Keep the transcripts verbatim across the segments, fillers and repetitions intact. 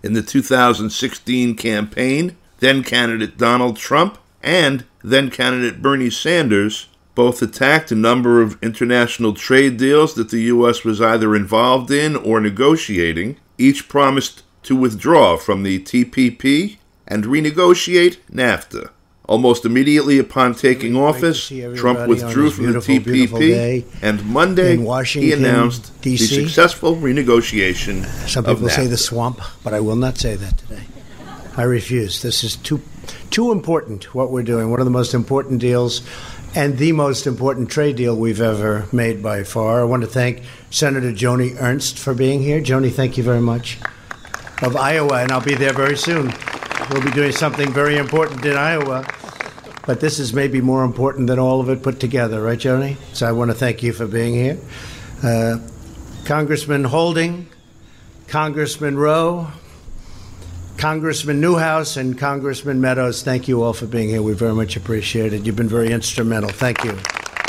in the two thousand sixteen campaign, then-candidate Donald Trump and then-candidate Bernie Sanders both attacked a number of international trade deals that the U S was either involved in or negotiating. Each promised to withdraw from the T P P and renegotiate NAFTA. Almost immediately upon taking office, Trump withdrew from the T P P, and Monday he announced the successful renegotiation Some people of NAFTA. say the swamp, but I will not say that today. I refuse. This is too, too important, what we're doing. One of the most important deals and the most important trade deal we've ever made by far. I want to thank Senator Joni Ernst for being here. Joni, thank you very much. Of Iowa, and I'll be there very soon. We'll be doing something very important in Iowa. But this is maybe more important than all of it put together, right, Joni? So I want to thank you for being here. Uh, Congressman Holding, Congressman Rowe, Congressman Newhouse, and Congressman Meadows, thank you all for being here. We very much appreciate it. You've been very instrumental. Thank you.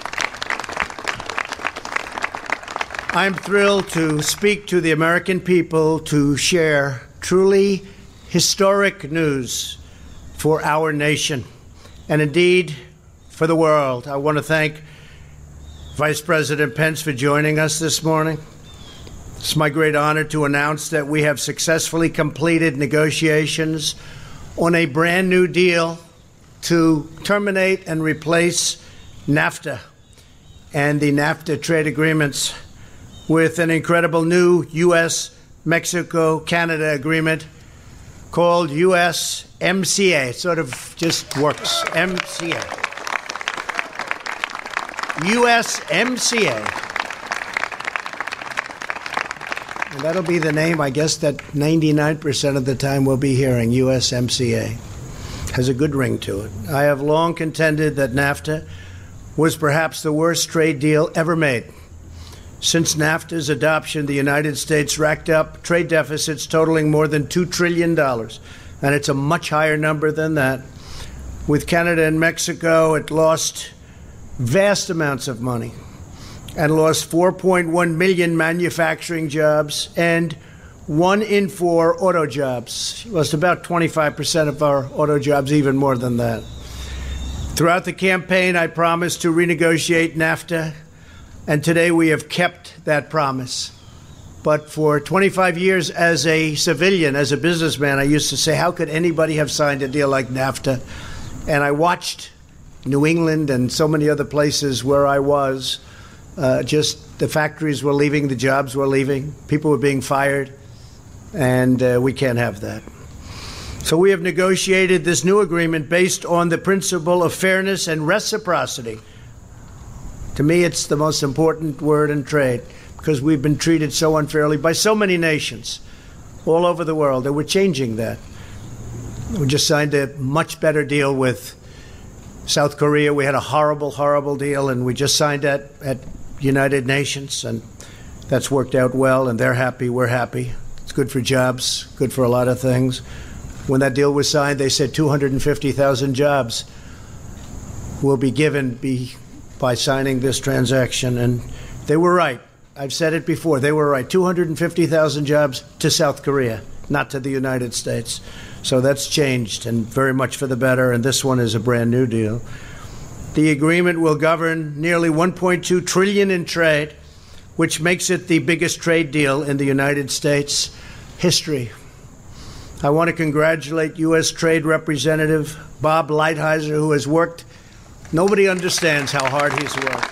I'm thrilled to speak to the American people to share truly historic news for our nation and indeed for the world. I want to thank Vice President Pence for joining us this morning. It's my great honor to announce that we have successfully completed negotiations on a brand new deal to terminate and replace NAFTA and the NAFTA trade agreements with an incredible new U S Mexico Canada agreement called U S M C A. It sort of just works. M C A. U S M C A. And that'll be the name, I guess, that ninety-nine percent of the time we'll be hearing, U S M C A. Has a good ring to it. I have long contended that NAFTA was perhaps the worst trade deal ever made. Since NAFTA's adoption, the United States racked up trade deficits totaling more than two trillion dollars, and it's a much higher number than that. With Canada and Mexico, it lost vast amounts of money and lost four point one million manufacturing jobs and one in four auto jobs. It lost about twenty-five percent of our auto jobs, even more than that. Throughout the campaign, I promised to renegotiate NAFTA, and today we have kept that promise. But for twenty-five years as a civilian, as a businessman, I used to say, how could anybody have signed a deal like NAFTA? And I watched New England and so many other places where I was, uh, just the factories were leaving, the jobs were leaving, people were being fired, and uh, we can't have that. So we have negotiated this new agreement based on the principle of fairness and reciprocity. To me, it's the most important word in trade, because we've been treated so unfairly by so many nations all over the world, and we're changing that. We just signed a much better deal with South Korea. We had a horrible, horrible deal, and we just signed that at United Nations, and that's worked out well, and they're happy, we're happy. It's good for jobs, good for a lot of things. When that deal was signed, they said two hundred fifty thousand jobs will be given be, by signing this transaction, and they were right. I've said it before, they were right. two hundred fifty thousand jobs to South Korea, not to the United States. So that's changed, and very much for the better, and this one is a brand new deal. The agreement will govern nearly one point two trillion dollars in trade, which makes it the biggest trade deal in the United States history. I want to congratulate U S Trade Representative Bob Lighthizer, who has worked. Nobody understands how hard he's worked.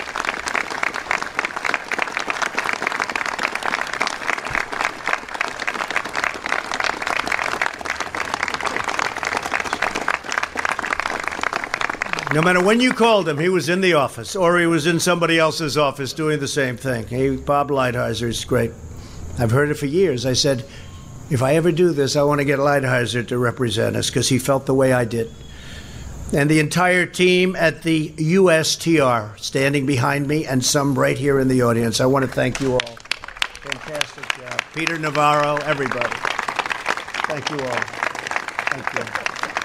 No matter when you called him, he was in the office, or he was in somebody else's office doing the same thing. He, Bob Lighthizer is great. I've heard it for years. I said, if I ever do this, I want to get Lighthizer to represent us, because he felt the way I did. And the entire team at the U S T R standing behind me, and some right here in the audience. I want to thank you all. Fantastic job. Peter Navarro, everybody. Thank you all. Thank you.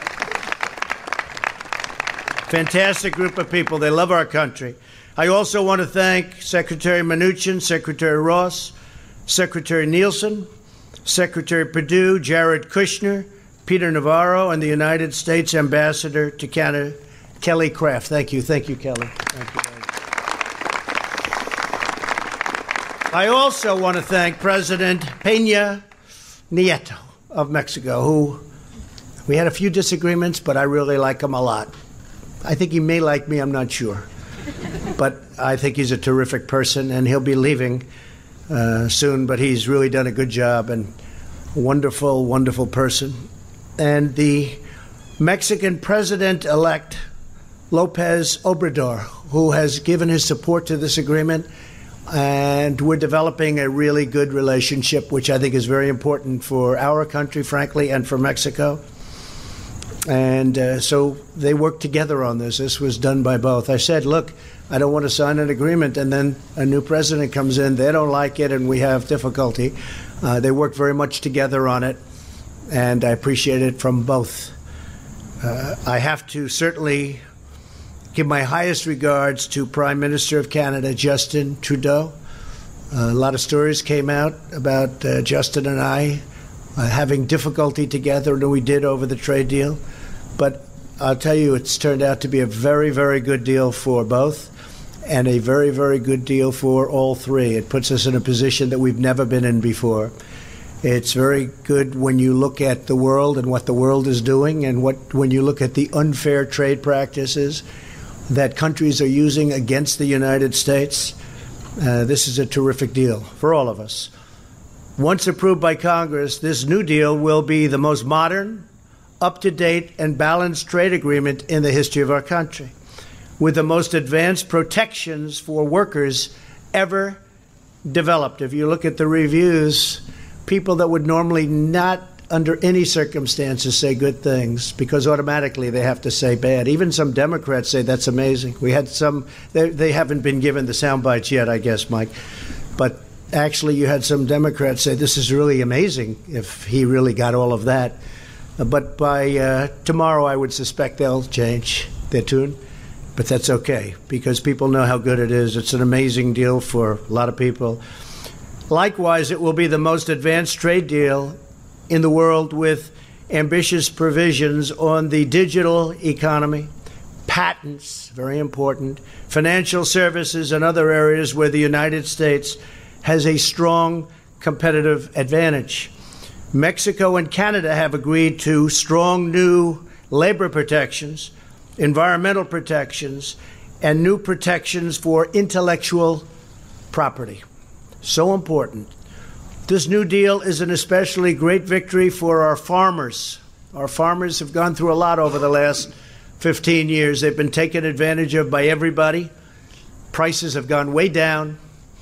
Fantastic group of people. They love our country. I also want to thank Secretary Mnuchin, Secretary Ross, Secretary Nielsen, Secretary Perdue, Jared Kushner, Peter Navarro, and the United States Ambassador to Canada, Kelly Craft. Thank you. Thank you, Kelly. Thank you. I also want to thank President Peña Nieto of Mexico, who we had a few disagreements, but I really like him a lot. I think he may like me, I'm not sure. But I think he's a terrific person, and he'll be leaving uh, soon, but he's really done a good job and a wonderful, wonderful person. And the Mexican president-elect, Lopez Obrador, who has given his support to this agreement, and we're developing a really good relationship, which I think is very important for our country, frankly, and for Mexico. And uh, so they worked together on this. This was done by both. I said, look, I don't want to sign an agreement, and then a new president comes in. They don't like it, and we have difficulty. Uh, they worked very much together on it, and I appreciate it from both. Uh, I have to certainly give my highest regards to Prime Minister of Canada, Justin Trudeau. Uh, a lot of stories came out about uh, Justin and I uh, having difficulty together, and we did over the trade deal. But I'll tell you, it's turned out to be a very, very good deal for both, and a very, very good deal for all three. It puts us in a position that we've never been in before. It's very good when you look at the world and what the world is doing, and what when you look at the unfair trade practices that countries are using against the United States. Uh, this is a terrific deal for all of us. Once approved by Congress, this new deal will be the most modern, up-to-date, and balanced trade agreement in the history of our country, with the most advanced protections for workers ever developed. If you look at the reviews, people that would normally not under any circumstances say good things, because automatically they have to say bad. Even some Democrats say that's amazing. We had some, they, they haven't been given the sound bites yet, I guess, Mike. But actually you had some Democrats say this is really amazing if he really got all of that. But by uh, tomorrow I would suspect they'll change their tune. But that's okay, because people know how good it is. It's an amazing deal for a lot of people. Likewise, it will be the most advanced trade deal in the world, with ambitious provisions on the digital economy, patents, very important, financial services, and other areas where the United States has a strong competitive advantage. Mexico and Canada have agreed to strong new labor protections, environmental protections, and new protections for intellectual property. So important. This new deal is an especially great victory for our farmers. Our farmers have gone through a lot over the last fifteen years. They've been taken advantage of by everybody. Prices have gone way down.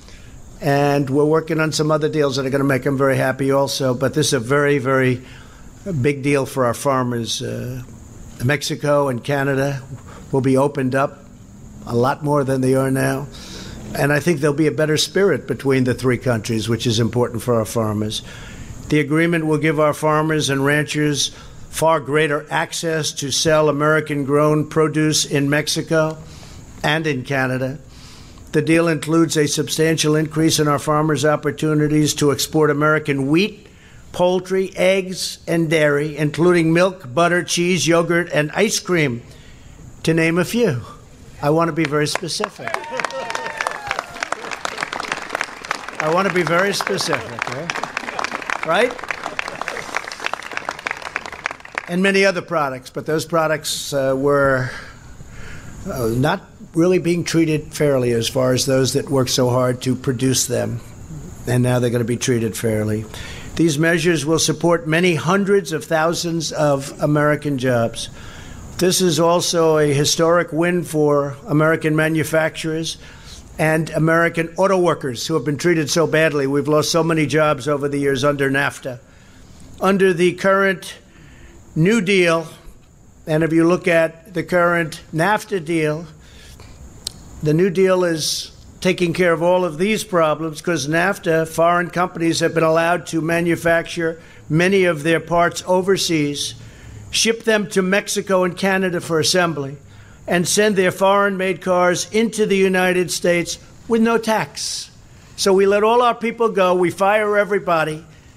And we're working on some other deals that are going to make them very happy also. But this is a very, very big deal for our farmers. Uh, Mexico and Canada will be opened up a lot more than they are now. And I think there'll be a better spirit between the three countries, which is important for our farmers. The agreement will give our farmers and ranchers far greater access to sell American-grown produce in Mexico and in Canada. The deal includes a substantial increase in our farmers' opportunities to export American wheat, poultry, eggs, and dairy, including milk, butter, cheese, yogurt, and ice cream, to name a few. I want to be very specific. I want to be very specific, right? right? And many other products, but those products uh, were uh, not really being treated fairly as far as those that worked so hard to produce them, and now they're going to be treated fairly. These measures will support many hundreds of thousands of American jobs. This is also a historic win for American manufacturers and American auto workers who have been treated so badly. We've lost so many jobs over the years under NAFTA. Under the current New Deal, and if you look at the current NAFTA deal, the New Deal is taking care of all of these problems because NAFTA, foreign companies have been allowed to manufacture many of their parts overseas, ship them to Mexico and Canada for assembly, and send their foreign-made cars into the United States with no tax. So we let all our people go, we fire everybody,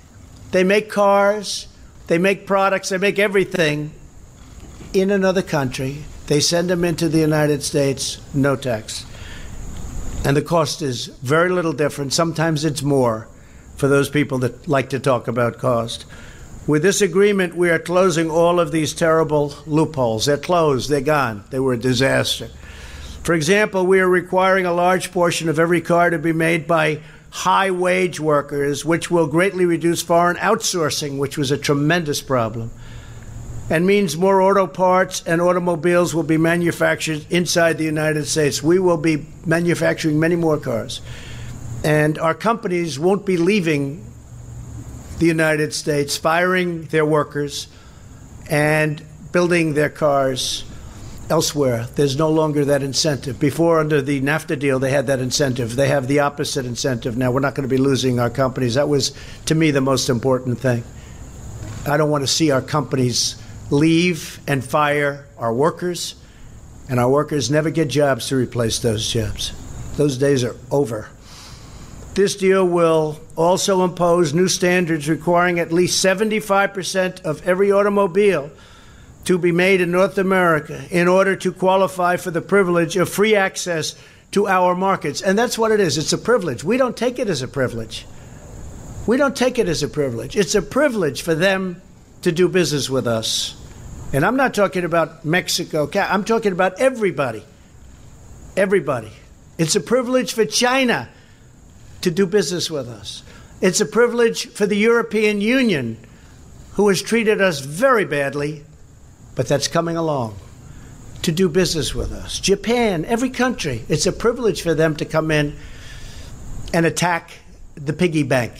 They make cars, they make products, they make everything in another country. They send them into the United States, no tax. And the cost is very little different. Sometimes it's more for those people that like to talk about cost. With this agreement, we are closing all of these terrible loopholes. They're closed. They're gone. They were a disaster. For example, we are requiring a large portion of every car to be made by high-wage workers, which will greatly reduce foreign outsourcing, which was a tremendous problem, and means more auto parts and automobiles will be manufactured inside the United States. We will be manufacturing many more cars. And our companies won't be leaving the United States, firing their workers and building their cars elsewhere. There's no longer that incentive. Before, under the NAFTA deal, they had that incentive. They have the opposite incentive now. We're not going to be losing our companies. That was, to me, the most important thing. I don't want to see our companies leave and fire our workers, and our workers never get jobs to replace those jobs. Those days are over. This deal will also impose new standards requiring at least seventy-five percent of every automobile to be made in North America in order to qualify for the privilege of free access to our markets. And that's what it is. It's a privilege. We don't take it as a privilege. We don't take it as a privilege. It's a privilege for them to do business with us. And I'm not talking about Mexico. I'm talking about everybody. Everybody. It's a privilege for China to do business with us. It's a privilege for the European Union, who has treated us very badly, but that's coming along, to do business with us. Japan, every country, it's a privilege for them to come in and attack the piggy bank.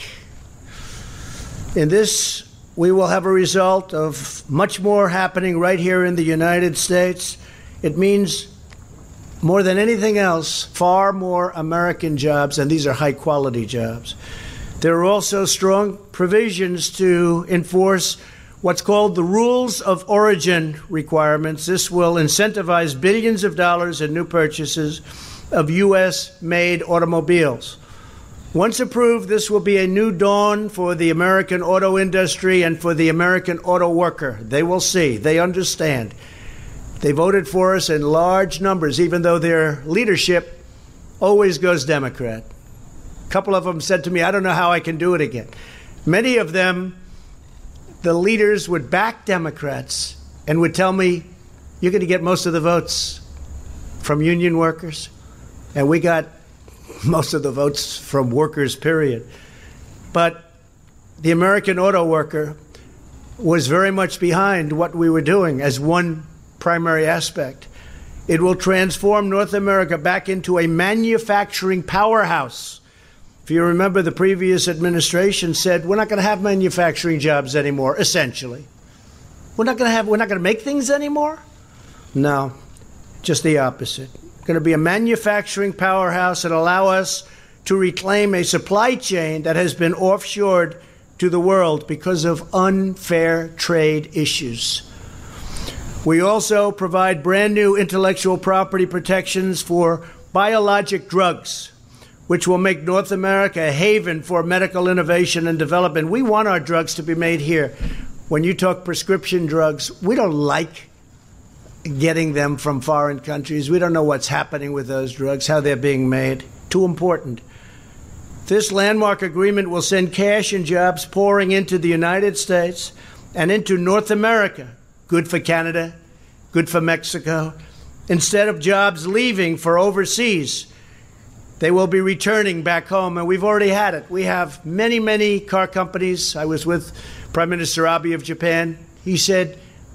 In this, we will have a result of much more happening right here in the United States. It means, more than anything else, far more American jobs, and these are high-quality jobs. There are also strong provisions to enforce what's called the rules of origin requirements. This will incentivize billions of dollars in new purchases of U S-made automobiles. Once approved, this will be a new dawn for the American auto industry and for the American auto worker. They will see. They understand. They voted for us in large numbers, even though their leadership always goes Democrat. A couple of them said to me, I don't know how I can do it again. Many of them, the leaders would back Democrats and would tell me, you're going to get most of the votes from union workers. And we got most of the votes from workers, period. But the American auto worker was very much behind what we were doing as one primary aspect. It will transform North America back into a manufacturing powerhouse. If you remember, the previous administration said, we're not going to have manufacturing jobs anymore, essentially. We're not going to have, we're not going to make things anymore? No, just the opposite. Going to be a manufacturing powerhouse and allow us to reclaim a supply chain that has been offshored to the world because of unfair trade issues. We also provide brand new intellectual property protections for biologic drugs, which will make North America a haven for medical innovation and development. We want our drugs to be made here. When you talk prescription drugs, we don't like getting them from foreign countries. We don't know what's happening with those drugs, how they're being made. Too important. This landmark agreement will send cash and jobs pouring into the United States and into North America. Good for Canada, good for Mexico. Instead of jobs leaving for overseas, they will be returning back home, and we've already had it. We have many, many car companies. I was with Prime Minister Abe of Japan. He said,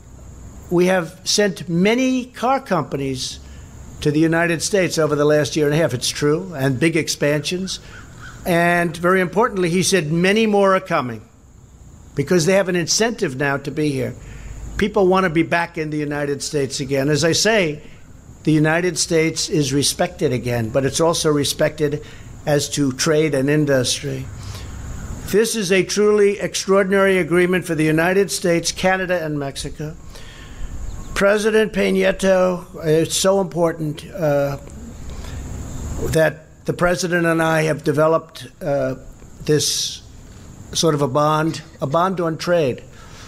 we have sent many car companies to the United States over the last year and a half. It's true, and big expansions. And very importantly, he said many more are coming because they have an incentive now to be here. People want to be back in the United States again. As I say, the United States is respected again, but it's also respected as to trade and industry. This is a truly extraordinary agreement for the United States, Canada, and Mexico. President Peña Nieto, it's so important uh, that the president and I have developed uh, this sort of a bond, a bond on trade.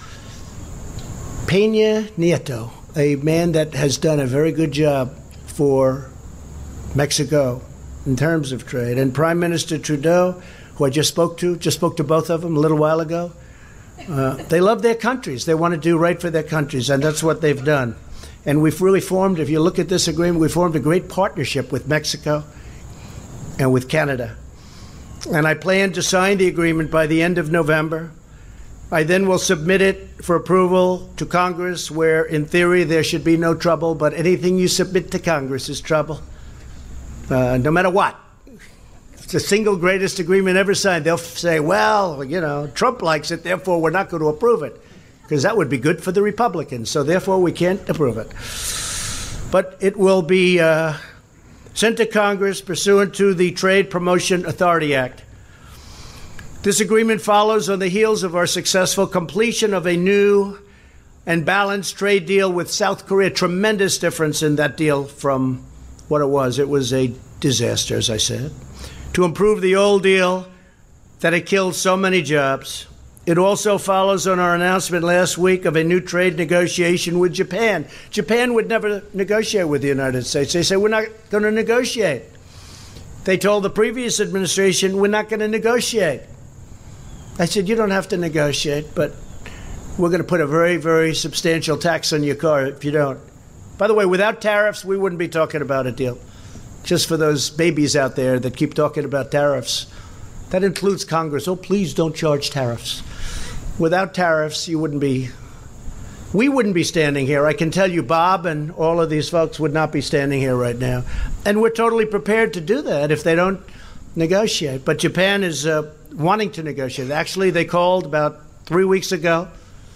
Peña Nieto, a man that has done a very good job for Mexico in terms of trade, and Prime Minister Trudeau, who I just spoke to, just spoke to both of them a little while ago. Uh, they love their countries. They want to do right for their countries, and that's what they've done. And we've really formed, if you look at this agreement, we formed a great partnership with Mexico and with Canada. And I plan to sign the agreement by the end of November. I then will submit it for approval to Congress, where in theory there should be no trouble, but anything you submit to Congress is trouble, uh, no matter what. It's the single greatest agreement ever signed. They'll say, well, you know, Trump likes it, therefore we're not going to approve it, because that would be good for the Republicans, so therefore we can't approve it. But it will be uh, sent to Congress pursuant to the Trade Promotion Authority Act. This agreement follows on the heels of our successful completion of a new and balanced trade deal with South Korea. Tremendous difference in that deal from what it was. It was a disaster, as I said. To improve the old deal that had killed so many jobs. It also follows on our announcement last week of a new trade negotiation with Japan. Japan would never negotiate with the United States. They say, we're not going to negotiate. They told the previous administration, we're not going to negotiate. I said, you don't have to negotiate, but we're going to put a very, very substantial tax on your car if you don't. By the way, without tariffs, we wouldn't be talking about a deal. Just for those babies out there that keep talking about tariffs. That includes Congress. Oh, please don't charge tariffs. Without tariffs, you wouldn't be, we wouldn't be standing here. I can tell you Bob and all of these folks would not be standing here right now. And we're totally prepared to do that if they don't negotiate. But Japan is uh, wanting to negotiate. Actually, they called about three weeks ago,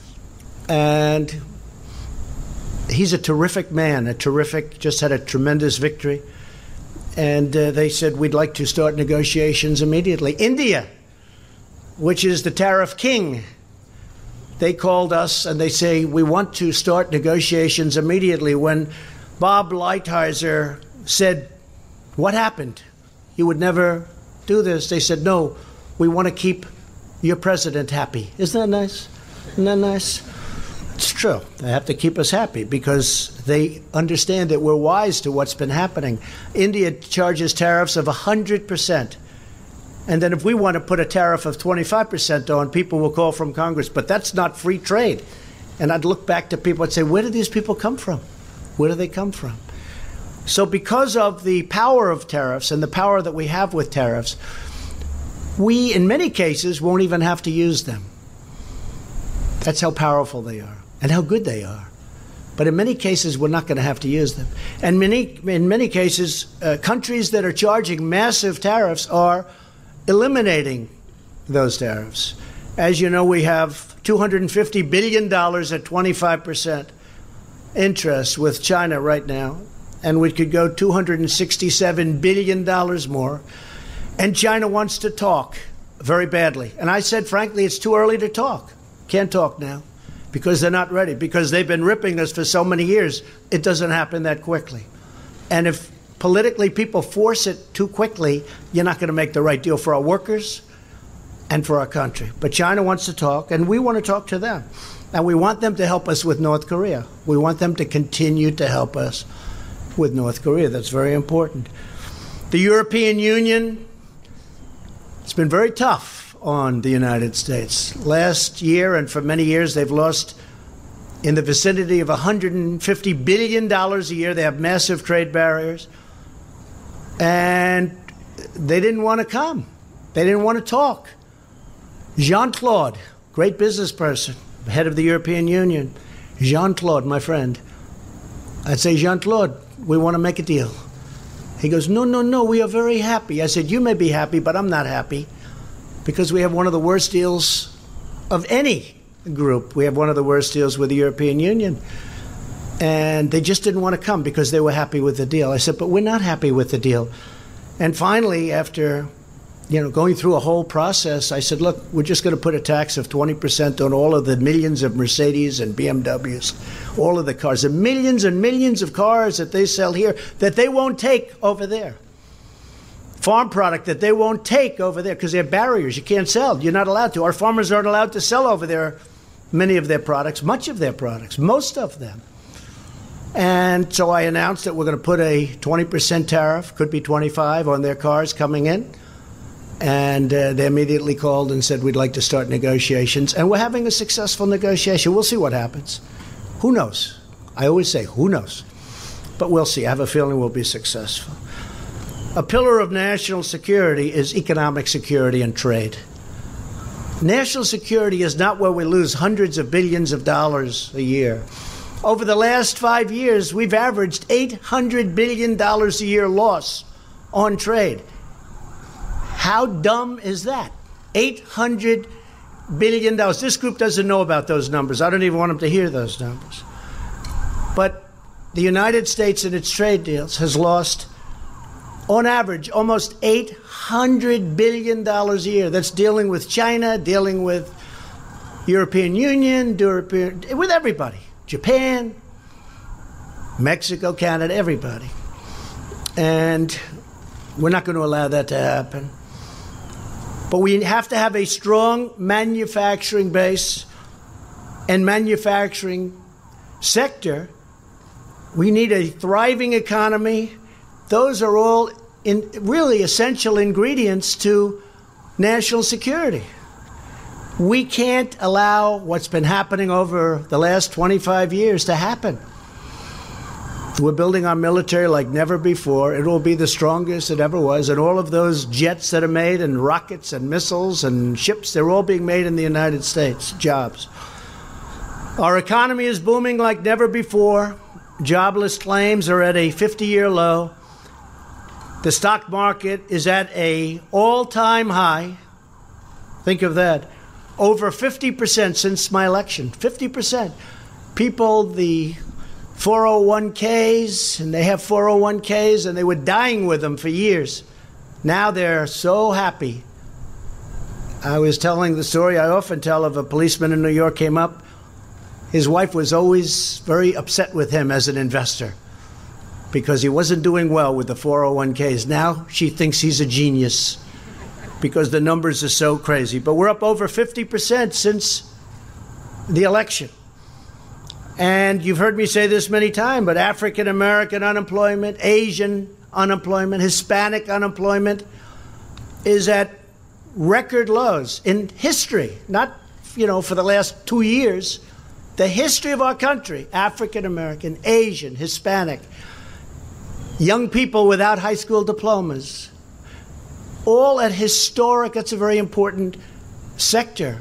and he's a terrific man, a terrific, just had a tremendous victory. And uh, they said, we'd like to start negotiations immediately. India, which is the tariff king, they called us and they say, we want to start negotiations immediately. When Bob Lighthizer said, what happened? You would never do this. They said, no, we want to keep your president happy. Isn't that nice? Isn't that nice? It's true. They have to keep us happy because they understand that we're wise to what's been happening. India charges tariffs of one hundred percent. And then if we want to put a tariff of twenty-five percent on, people will call from Congress. But that's not free trade. And I'd look back to people and say, where do these people come from? Where do they come from? So because of the power of tariffs and the power that we have with tariffs, we, in many cases, won't even have to use them. That's how powerful they are and how good they are. But in many cases, we're not going to have to use them. And many, in many cases, uh, countries that are charging massive tariffs are eliminating those tariffs. As you know, we have two hundred fifty billion dollars at twenty-five percent interest with China right now, and we could go two hundred sixty-seven billion dollars more. And China wants to talk very badly. And I said, frankly, it's too early to talk. Can't talk now because they're not ready, because they've been ripping us for so many years. It doesn't happen that quickly. And if politically people force it too quickly, you're not going to make the right deal for our workers and for our country. But China wants to talk, and we want to talk to them. And we want them to help us with North Korea. We want them to continue to help us with North Korea. That's very important. The European Union, it's been very tough on the United States. Last year and for many years, they've lost in the vicinity of one hundred fifty billion dollars a year. They have massive trade barriers. And they didn't want to come. They didn't want to talk. Jean-Claude, great business person, head of the European Union. Jean-Claude, my friend. I'd say, Jean-Claude, we want to make a deal. He goes, no, no, no, we are very happy. I said, you may be happy, but I'm not happy because we have one of the worst deals of any group. We have one of the worst deals with the European Union. And they just didn't want to come because they were happy with the deal. I said, but we're not happy with the deal. And finally, after you know, going through a whole process, I said, look, we're just going to put a tax of twenty percent on all of the millions of Mercedes and B M Ws, all of the cars, the millions and millions of cars that they sell here that they won't take over there. farm product that they won't take over there because there are barriers. You can't sell. You're not allowed to. Our farmers aren't allowed to sell over there many of their products, much of their products, most of them. And so I announced that we're going to put a twenty percent tariff, could be twenty-five, on their cars coming in. And uh, they immediately called and said, we'd like to start negotiations. And we're having a successful negotiation. We'll see what happens. Who knows? I always say, who knows? But we'll see. I have a feeling we'll be successful. A pillar of national security is economic security and trade. National security is not where we lose hundreds of billions of dollars a year. Over the last five years, we've averaged eight hundred billion dollars a year loss on trade. How dumb is that? eight hundred billion dollars. This group doesn't know about those numbers. I don't even want them to hear those numbers. But the United States in its trade deals has lost, on average, almost eight hundred billion dollars a year. That's dealing with China, dealing with European Union, European, with everybody. Japan, Mexico, Canada, everybody. And we're not going to allow that to happen. But we have to have a strong manufacturing base and manufacturing sector. We need a thriving economy. Those are all in really essential ingredients to national security. We can't allow what's been happening over the last twenty-five years to happen. We're building our military like never before. It will be the strongest it ever was. And all of those jets that are made, and rockets and missiles and ships, they're all being made in the United States. Jobs. Our economy is booming like never before. Jobless claims are at a fifty-year low. The stock market is at an all-time high. Think of that. Over fifty percent since my election. fifty percent. People, the four oh one k's, and they have four oh one k's, and they were dying with them for years. Now they're so happy. I was telling the story I often tell of a policeman in New York came up. His wife was always very upset with him as an investor because he wasn't doing well with the four oh one k's. Now she thinks he's a genius because the numbers are so crazy. But we're up over fifty percent since the election. And you've heard me say this many times, but African American unemployment, Asian unemployment, Hispanic unemployment is at record lows in history, not, you know, for the last two years. The history of our country, African American, Asian, Hispanic, young people without high school diplomas, all at historic, that's a very important sector,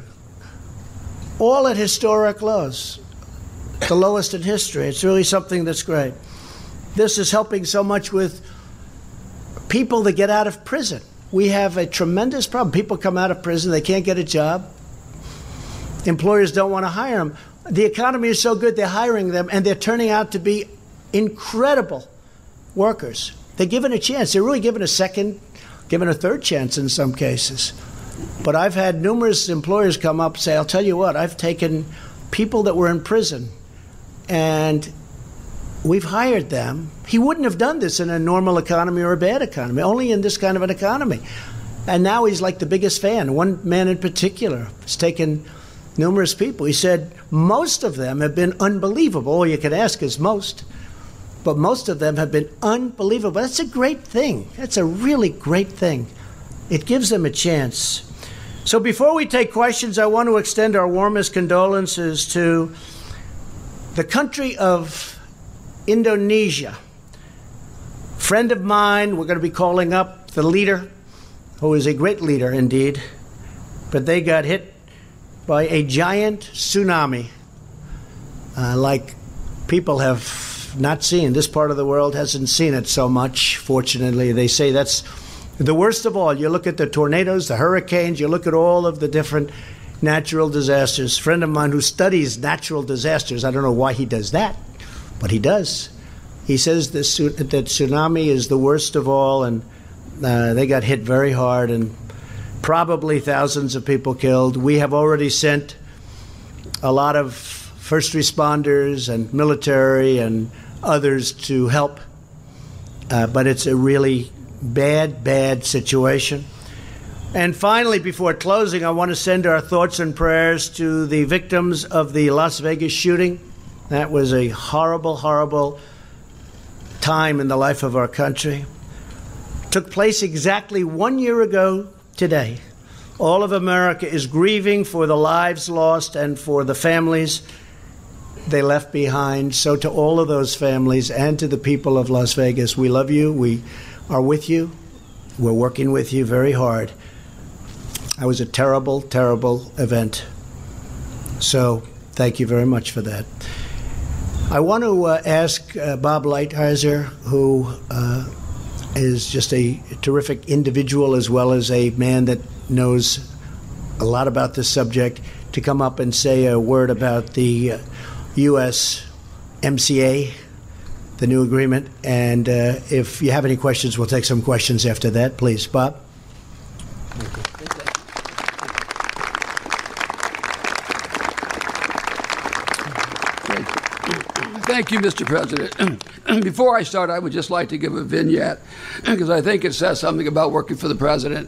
all at historic lows. The lowest in history. It's really something that's great. This is helping so much with people that get out of prison. We have a tremendous problem. People come out of prison, they can't get a job. Employers don't want to hire them. The economy is so good, they're hiring them, and they're turning out to be incredible workers. They're given a chance. They're really given a second, given a third chance in some cases. But I've had numerous employers come up and say, I'll tell you what, I've taken people that were in prison, and we've hired them. He wouldn't have done this in a normal economy or a bad economy, only in this kind of an economy. And now he's like the biggest fan. One man in particular has taken numerous people. He said most of them have been unbelievable. All you can ask is most. But most of them have been unbelievable. That's a great thing. That's a really great thing. It gives them a chance. So before we take questions, I want to extend our warmest condolences to the country of Indonesia. Friend of mine, we're going to be calling up the leader, who is a great leader indeed, but they got hit by a giant tsunami, uh, like people have not seen. This part of the world hasn't seen it so much, fortunately. They say that's the worst of all. You look at the tornadoes, the hurricanes, you look at all of the different natural disasters. A friend of mine who studies natural disasters, I don't know why he does that, but he does. He says this, that tsunami is the worst of all, and uh, they got hit very hard, and probably thousands of people killed. We have already sent a lot of first responders and military and others to help, uh, but it's a really bad, bad situation. And finally, before closing, I want to send our thoughts and prayers to the victims of the Las Vegas shooting. That was a horrible, horrible time in the life of our country. It took place exactly one year ago today. All of America is grieving for the lives lost and for the families they left behind. So to all of those families and to the people of Las Vegas, we love you. We are with you. We're working with you very hard. That was a terrible, terrible event. So thank you very much for that. I want to uh, ask uh, Bob Lighthizer, who uh, is just a terrific individual as well as a man that knows a lot about this subject, to come up and say a word about the uh, U S M C A, the new agreement. And uh, if you have any questions, we'll take some questions after that. Please, Bob. Thank you, Mister President. Before I start, I would just like to give a vignette because I think it says something about working for the President.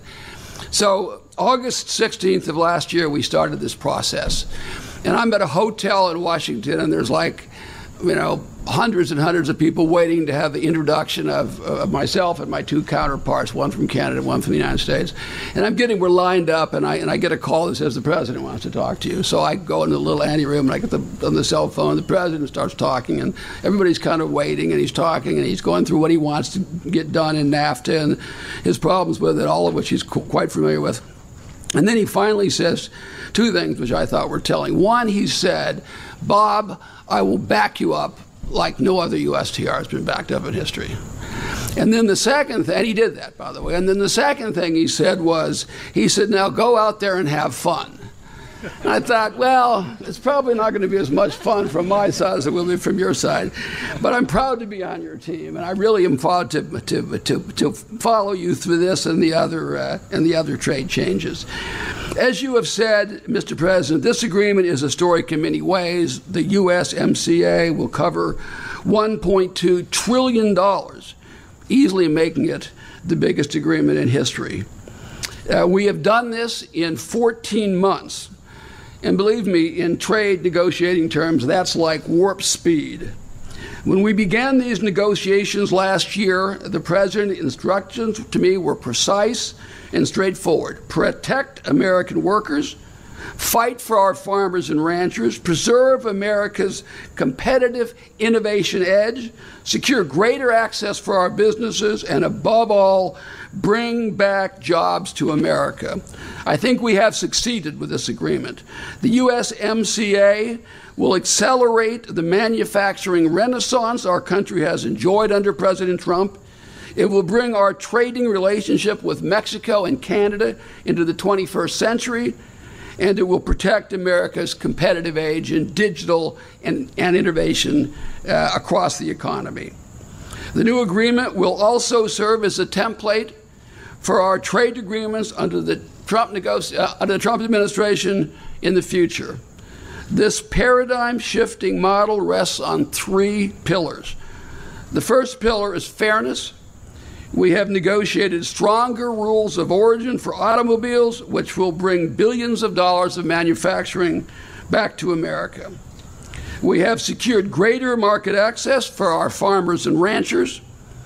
So August sixteenth of last year, we started this process. And I'm at a hotel in Washington, and there's like, you know, hundreds and hundreds of people waiting to have the introduction of, of myself and my two counterparts, one from Canada, one from the United States. And I'm getting, we're lined up, and I and I get a call that says the President wants to talk to you. So I go in the little anteroom, and I get the, on the cell phone. The President starts talking, and everybody's kind of waiting, and he's talking, and he's going through what he wants to get done in NAFTA and his problems with it, all of which he's quite familiar with. And then he finally says two things which I thought were telling. One, he said, Bob, I will back you up like no other U S T R has been backed up in history. And then the second thing, and he did that, by the way, and then the second thing he said was, he said, now go out there and have fun. And I thought, well, it's probably not going to be as much fun from my side as it will be from your side, but I'm proud to be on your team, and I really am proud to to to, to follow you through this and the other uh, and the other trade changes. As you have said, Mister President, this agreement is historic in many ways. The U S M C A will cover one point two trillion dollars, easily making it the biggest agreement in history. Uh, we have done this in fourteen months. And believe me, in trade negotiating terms, that's like warp speed. When we began these negotiations last year, the President's instructions to me were precise and straightforward. Protect American workers, fight for our farmers and ranchers, preserve America's competitive innovation edge, secure greater access for our businesses, and above all, bring back jobs to America. I think we have succeeded with this agreement. The U S M C A will accelerate the manufacturing renaissance our country has enjoyed under President Trump. It will bring our trading relationship with Mexico and Canada into the twenty-first century, and it will protect America's competitive edge in digital and, and innovation uh, across the economy. The new agreement will also serve as a template for our trade agreements under the Trump negoci- uh, under the Trump administration in the future. This paradigm-shifting model rests on three pillars. The first pillar is fairness. We have negotiated stronger rules of origin for automobiles, which will bring billions of dollars of manufacturing back to America. We have secured greater market access for our farmers and ranchers.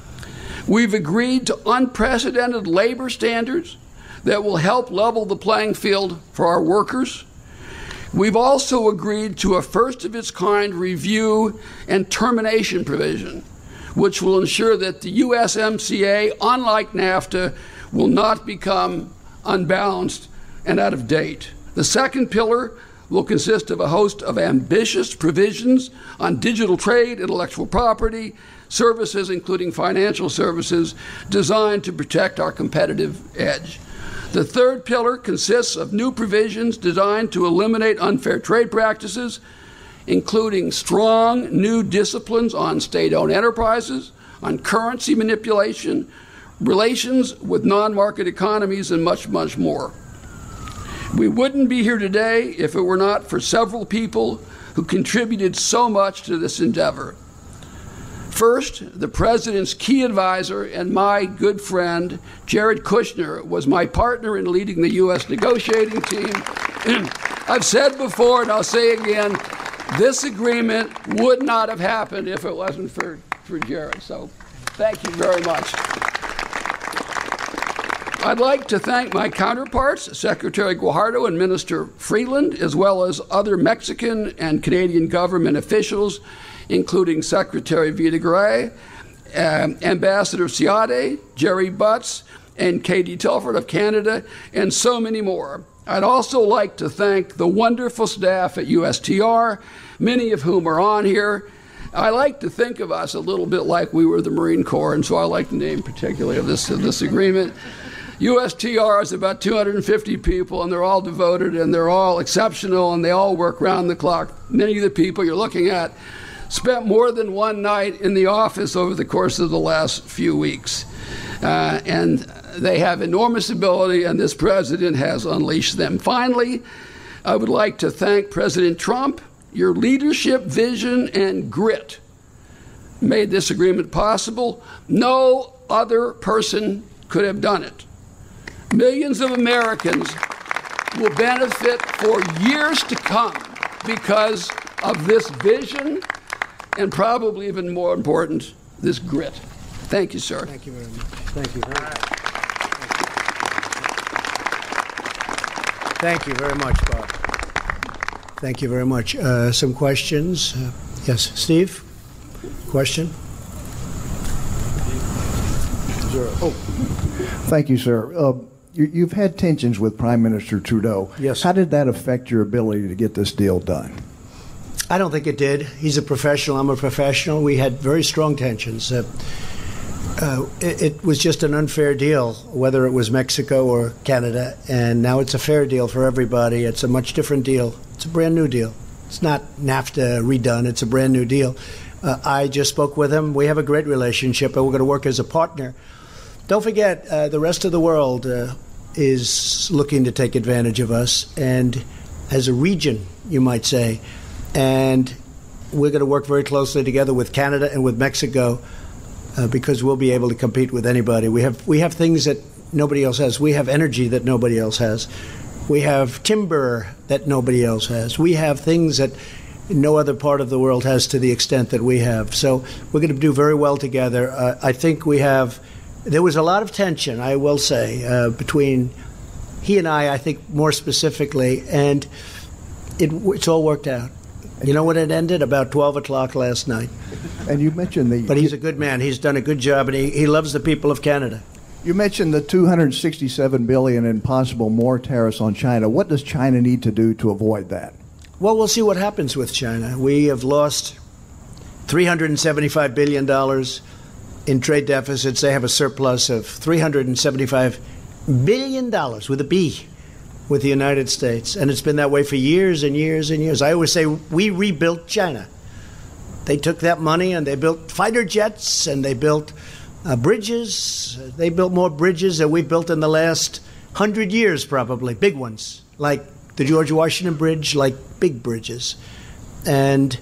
We've agreed to unprecedented labor standards that will help level the playing field for our workers. We've also agreed to a first-of-its-kind review and termination provision, which will ensure that the U S M C A, unlike NAFTA, will not become unbalanced and out of date. The second pillar will consist of a host of ambitious provisions on digital trade, intellectual property, services, including financial services, designed to protect our competitive edge. The third pillar consists of new provisions designed to eliminate unfair trade practices, including strong new disciplines on state-owned enterprises, on currency manipulation, relations with non-market economies, and much, much more. We wouldn't be here today if it were not for several people who contributed so much to this endeavor. First, the president's key advisor and my good friend, Jared Kushner, was my partner in leading the U S negotiating team. I've said before, and I'll say again, this agreement would not have happened if it wasn't for, for Jared. So thank you very much. I'd like to thank my counterparts, Secretary Guajardo and Minister Freeland, as well as other Mexican and Canadian government officials, including Secretary Vidagrã, um, Ambassador Seade, Jerry Butts, and Katie Telford of Canada, and so many more. I'd also like to thank the wonderful staff at U S T R, many of whom are on here. I like to think of us a little bit like we were the Marine Corps, and so I like the name particularly of this, of this agreement. U S T R is about two hundred fifty people, and they're all devoted, and they're all exceptional, and they all work round the clock. Many of the people you're looking at spent more than one night in the office over the course of the last few weeks. Uh, and they have enormous ability, and this president has unleashed them. Finally, I would like to thank President Trump. Your leadership, vision, and grit made this agreement possible. No other person could have done it. Millions of Americans will benefit for years to come because of this vision and, probably even more important, this grit. Thank you, sir. Thank you very much. Thank you very much. Thank you very much, Bob. Thank you very much. Uh, some questions? Uh, yes, Steve? Question? Oh, thank you, sir. Uh, you, you've had tensions with Prime Minister Trudeau. Yes. How did that affect your ability to get this deal done? I don't think it did. He's a professional. I'm a professional. We had very strong tensions. Uh, uh, it, it was just an unfair deal, whether it was Mexico or Canada, and now it's a fair deal for everybody. It's a much different deal. It's a brand new deal. It's not NAFTA redone. It's a brand new deal. Uh, I just spoke with him. We have a great relationship, and we're going to work as a partner. Don't forget, uh, the rest of the world uh, is looking to take advantage of us, and as a region, you might say. And we're going to work very closely together with Canada and with Mexico uh, because we'll be able to compete with anybody. We have we have things that nobody else has. We have energy that nobody else has. We have timber that nobody else has. We have things that no other part of the world has to the extent that we have. So we're going to do very well together. Uh, I think we have. There was a lot of tension, I will say, uh, between he and I, I think more specifically, and it, it's all worked out. You know when it ended? About twelve o'clock last night. And you mentioned the... But he's a good man. He's done a good job, and he, he loves the people of Canada. You mentioned the two hundred sixty-seven billion dollars and possible more tariffs on China. What does China need to do to avoid that? Well, we'll see what happens with China. We have lost three hundred seventy-five billion dollars in trade deficits. They have a surplus of three hundred seventy-five billion dollars with a B with the United States. And it's been that way for years and years and years. I always say we rebuilt China. They took that money and they built fighter jets and they built uh, bridges. They built more bridges than we've built in the last hundred years, probably, big ones, like the George Washington Bridge, like big bridges. And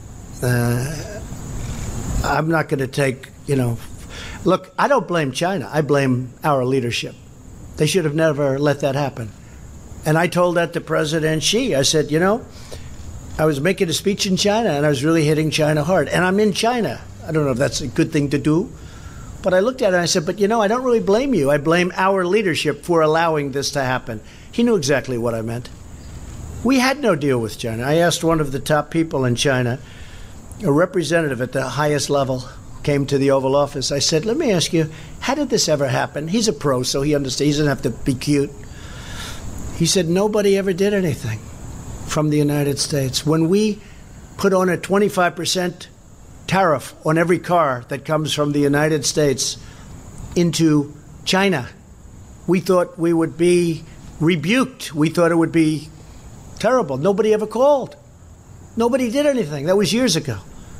uh, I'm not going to take, you know, look, I don't blame China. I blame our leadership. They should have never let that happen. And I told that to President Xi. I said, you know, I was making a speech in China, and I was really hitting China hard. And I'm in China. I don't know if that's a good thing to do. But I looked at it and I said, but, you know, I don't really blame you. I blame our leadership for allowing this to happen. He knew exactly what I meant. We had no deal with China. I asked one of the top people in China, a representative at the highest level, came to the Oval Office. I said, let me ask you, how did this ever happen? He's a pro, so he understands. He doesn't have to be cute. He said, nobody ever did anything from the United States. When we put on a twenty-five percent tariff on every car that comes from the United States into China, we thought we would be rebuked. We thought it would be terrible. Nobody ever called. Nobody did anything. That was years ago.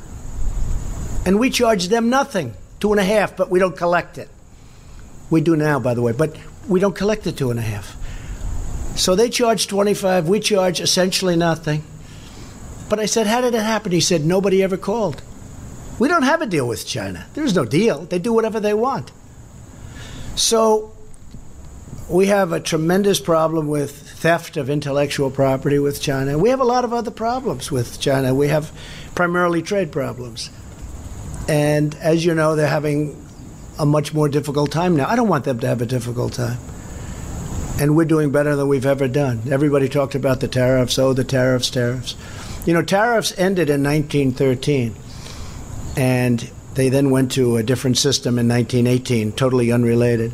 And we charged them nothing, two and a half, but we don't collect it. We do now, by the way, but we don't collect the two and a half. So they charge twenty-five, we charge essentially nothing. But I said, how did it happen? He said, nobody ever called. We don't have a deal with China. There's no deal. They do whatever they want. So we have a tremendous problem with theft of intellectual property with China. We have a lot of other problems with China. We have primarily trade problems. And as you know, they're having a much more difficult time now. I don't want them to have a difficult time. And we're doing better than we've ever done. Everybody talked about the tariffs. Oh, the tariffs, tariffs. You know, tariffs ended in nineteen thirteen. And they then went to a different system in nineteen eighteen, totally unrelated.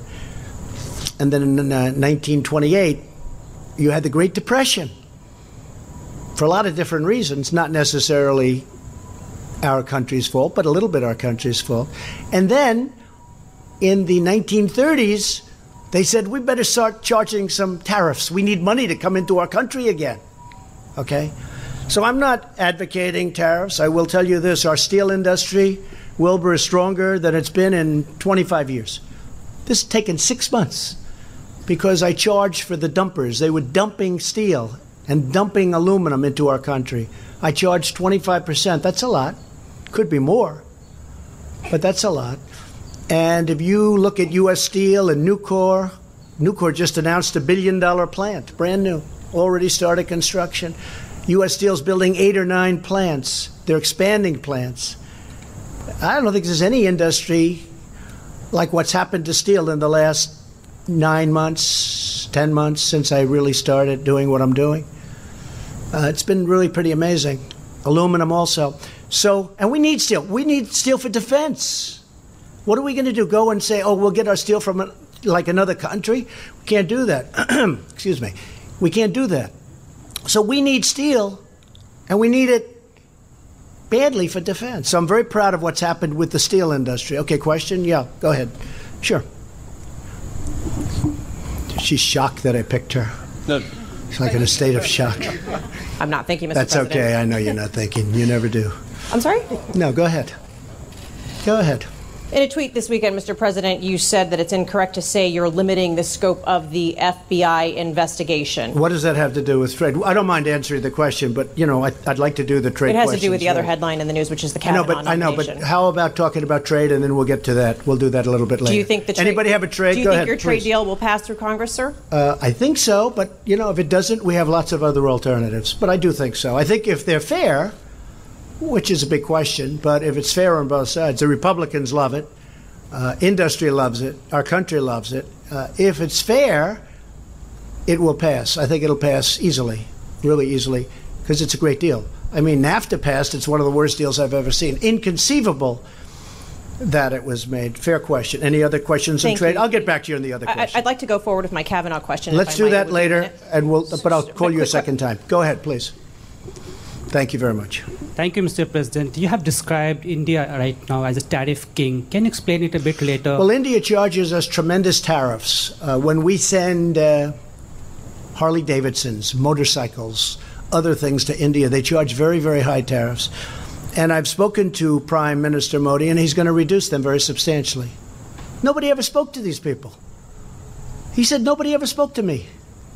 And then in uh, nineteen twenty-eight, you had the Great Depression for a lot of different reasons, not necessarily our country's fault, but a little bit our country's fault. And then in the nineteen thirties, they said, we better start charging some tariffs. We need money to come into our country again. Okay? So I'm not advocating tariffs. I will tell you this, our steel industry, Wilbur, is stronger than it's been in twenty-five years. This has taken six months because I charged for the dumpers. They were dumping steel and dumping aluminum into our country. I charged twenty-five percent. That's a lot. Could be more, but that's a lot. And if you look at U S Steel and Nucor, Nucor just announced a billion dollar plant, brand new, already started construction. U S Steel's building eight or nine plants. They're expanding plants. I don't think there's any industry like what's happened to steel in the last nine months, ten months since I really started doing what I'm doing. Uh, it's been really pretty amazing. Aluminum also. So, and we need steel. We need steel for defense. What are we going to do? Go and say, oh, we'll get our steel from a, like another country? We can't do that. Excuse me. We can't do that. So we need steel, and we need it badly for defense. So I'm very proud of what's happened with the steel industry. Okay, question? Yeah, go ahead. Sure. She's shocked that I picked her. No. She's like in a state of shock. I'm not thinking, Mister That's President. okay. I know you're not thinking. You never do. I'm sorry? No, go ahead. Go ahead. In a tweet this weekend, Mister President, you said that it's incorrect to say you're limiting the scope of the F B I investigation. What does that have to do with trade? I don't mind answering the question, but, you know, I, I'd like to do the trade It has to questions, do with the other right? headline in the news, which is the I Kavanaugh know, but I know, nomination. but how about talking about trade, and then we'll get to that. We'll do that a little bit later. Do you think the trade, Anybody have a trade? Do you Go think ahead, your trade please. deal will pass through Congress, sir? Uh, I think so, but, you know, if it doesn't, we have lots of other alternatives. But I do think so. I think if they're fair, which is a big question, but if it's fair on both sides, the Republicans love it. Uh, industry loves it. Our country loves it. Uh, if it's fair, it will pass. I think it'll pass easily, really easily, because it's a great deal. I mean, NAFTA passed. It's one of the worst deals I've ever seen. Inconceivable that it was made. Fair question. Any other questions on Thank trade? you. I'll get back to you on the other I, questions. I'd like to go forward with my Kavanaugh question. Let's if I do might, that with later, minute. and we'll. But I'll call Quick, you a quick, second time. Go ahead, please. Thank you very much. Thank you, Mister President. You have described India right now as a tariff king. Can you explain it a bit later? Well, India charges us tremendous tariffs. Uh, when we send uh, Harley Davidsons, motorcycles, other things to India, they charge very, very high tariffs. And I've spoken to Prime Minister Modi, and he's going to reduce them very substantially. Nobody ever spoke to these people. He said, nobody ever spoke to me.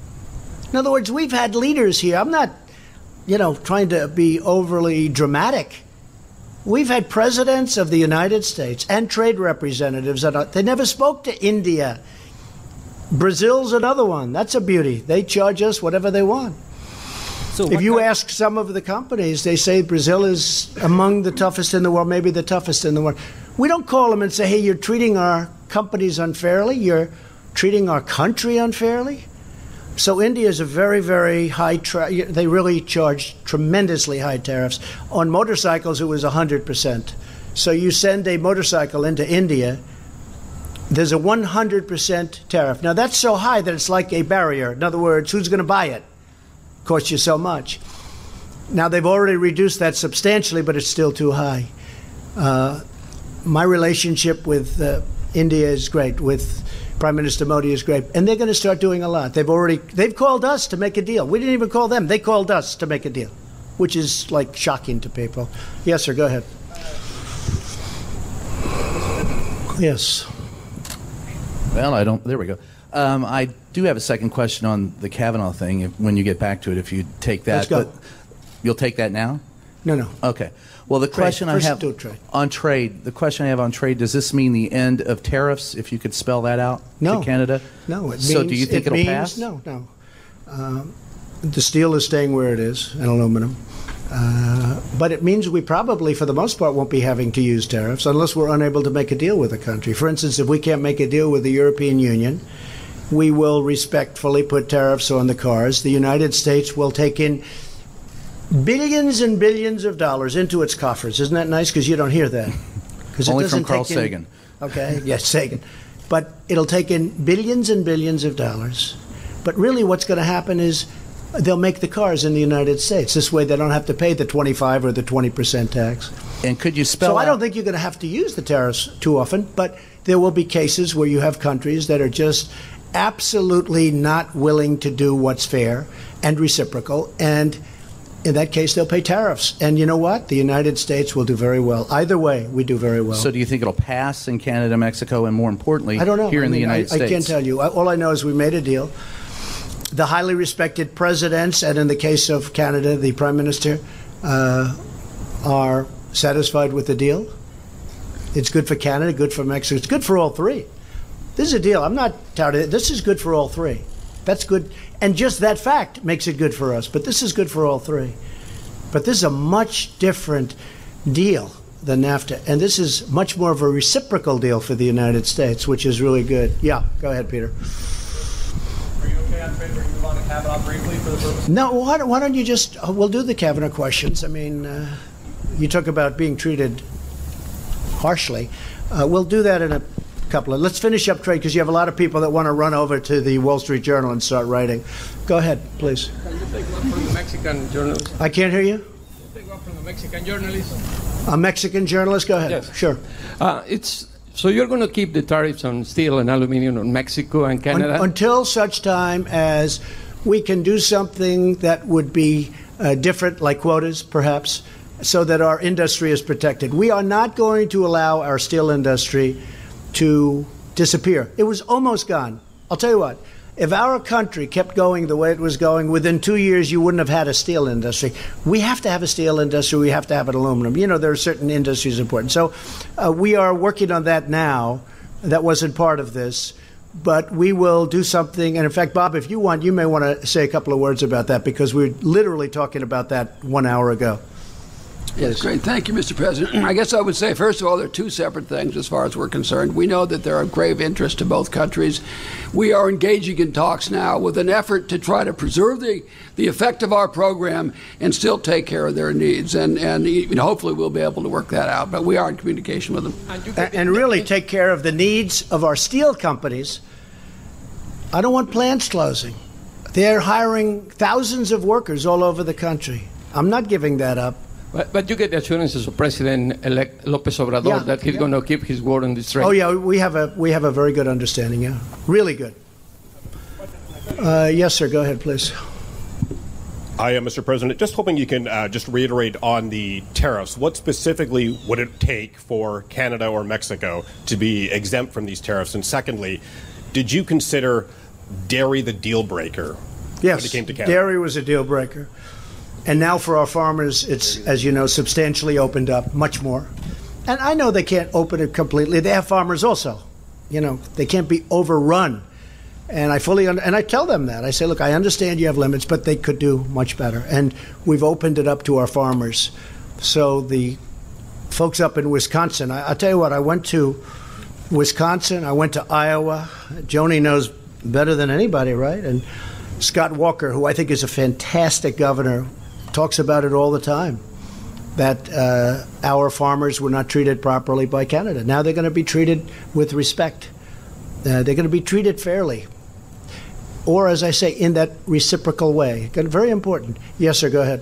In other words, we've had leaders here. I'm not, you know, trying to be overly dramatic. We've had presidents of the United States and trade representatives that they never spoke to India. Brazil's another one. That's a beauty. They charge us whatever they want. So If what you kind- ask some of the companies, they say Brazil is among the toughest in the world, maybe the toughest in the world. We don't call them and say, hey, you're treating our companies unfairly. You're treating our country unfairly. So India is a very, very high, tra- they really charge tremendously high tariffs. On motorcycles, it was one hundred percent. So you send a motorcycle into India, there's a one hundred percent tariff. Now, that's so high that it's like a barrier. In other words, who's going to buy it? Costs you so much. Now, they've already reduced that substantially, but it's still too high. Uh, my relationship with uh, India is great, with Prime Minister Modi is great, and they're going to start doing a lot. They've already, they've called us to make a deal. We didn't even call them. They called us to make a deal, which is like shocking to people. Yes, sir, go ahead. Yes. Well, I don't. There we go. Um, I do have a second question on the Kavanaugh thing. If, when you get back to it, if you take that, Let's go. But you'll take that now. No, no. Okay. Well, the question I First have do trade. on trade, the question I have on trade, does this mean the end of tariffs, if you could spell that out No. to Canada? No. It So means, do you think it it'll means, pass? No, no. Um, the steel is staying where it is, and aluminum. Uh, but it means we probably, for the most part, won't be having to use tariffs unless we're unable to make a deal with a country. For instance, if we can't make a deal with the European Union, we will respectfully put tariffs on the cars. The United States will take in billions and billions of dollars into its coffers. Isn't that nice? Because you don't hear that. Because Only from Carl Sagan. Okay, yes, Sagan. But it'll take in billions and billions of dollars. But really what's going to happen is they'll make the cars in the United States. This way they don't have to pay the twenty-five or the twenty percent tax. And could you spell So I out- don't think you're going to have to use the tariffs too often, but there will be cases where you have countries that are just absolutely not willing to do what's fair and reciprocal, and in that case they'll pay tariffs. And you know what? The United States will do very well. Either way, we do very well. So do you think it'll pass in Canada, Mexico, and more importantly, I don't know. here I in the mean, United I, States? I can't tell you. All I know is we made a deal. The highly respected presidents, and in the case of Canada, the Prime Minister, uh, are satisfied with the deal. It's good for Canada, good for Mexico. It's good for all three. This is a deal. I'm not touting it. This is good for all three. That's good. And just that fact makes it good for us. But this is good for all three. But this is a much different deal than NAFTA. And this is much more of a reciprocal deal for the United States, which is really good. Yeah, go ahead, Peter. Are you okay on trade? We're going to move on to Kavanaugh briefly for the purpose? No, why don't, why don't you just, uh, we'll do the Kavanaugh questions. I mean, uh, you talk about being treated harshly. Uh, we'll do that in a couple of, let's finish up trade because you have a lot of people that want to run over to the Wall Street Journal and start writing. Go ahead, please. Can you take one from the Mexican journalist? I can't hear you. Take one from the Mexican journalist. A Mexican journalist? Go ahead. Yes. Sure. Uh, it's so you're going to keep the tariffs on steel and aluminum on Mexico and Canada? Un- until such time as we can do something that would be uh, different, like quotas, perhaps, so that our industry is protected. We are not going to allow our steel industry to disappear. It was almost gone. I'll tell you what, if our country kept going the way it was going, within two years you wouldn't have had a steel industry. We have to have a steel industry. We have to have an aluminum. You know, there are certain industries important. So uh, we are working on that now. That wasn't part of this. But we will do something. And in fact, Bob, if you want, you may want to say a couple of words about that because we were literally talking about that one hour ago. Yes, great. Thank you, Mister President. I guess I would say, first of all, there are two separate things as far as we're concerned. We know that there are grave interests to both countries. We are engaging in talks now with an effort to try to preserve the, the effect of our program and still take care of their needs. And, and you know, hopefully we'll be able to work that out. But we are in communication with them. And, and really take care of the needs of our steel companies. I don't want plants closing. They're hiring thousands of workers all over the country. I'm not giving that up. But, but you get the assurances of President-elect Lopez Obrador Yeah, that he's yeah. going to keep his word on this trade. Oh yeah, we have a we have a very good understanding. Yeah, really good. Uh, yes, sir. Go ahead, please. I am, Mister President. Just hoping you can uh, just reiterate on the tariffs. What specifically would it take for Canada or Mexico to be exempt from these tariffs? And secondly, did you consider dairy the deal breaker Yes, when it came to Canada? dairy was a deal breaker. And now for our farmers, it's, as you know, substantially opened up, much more. And I know they can't open it completely. They have farmers also. You know, they can't be overrun. And I fully, un- and I tell them that. I say, look, I understand you have limits, but they could do much better. And we've opened it up to our farmers. So the folks up in Wisconsin, I, I'll tell you what, I went to Wisconsin, I went to Iowa. Joni knows better than anybody, right? And Scott Walker, who I think is a fantastic governor, talks about it all the time, that uh, our farmers were not treated properly by Canada. Now they're going to be treated with respect. Uh, they're going to be treated fairly. Or, as I say, in that reciprocal way. Very important. Yes, sir, go ahead.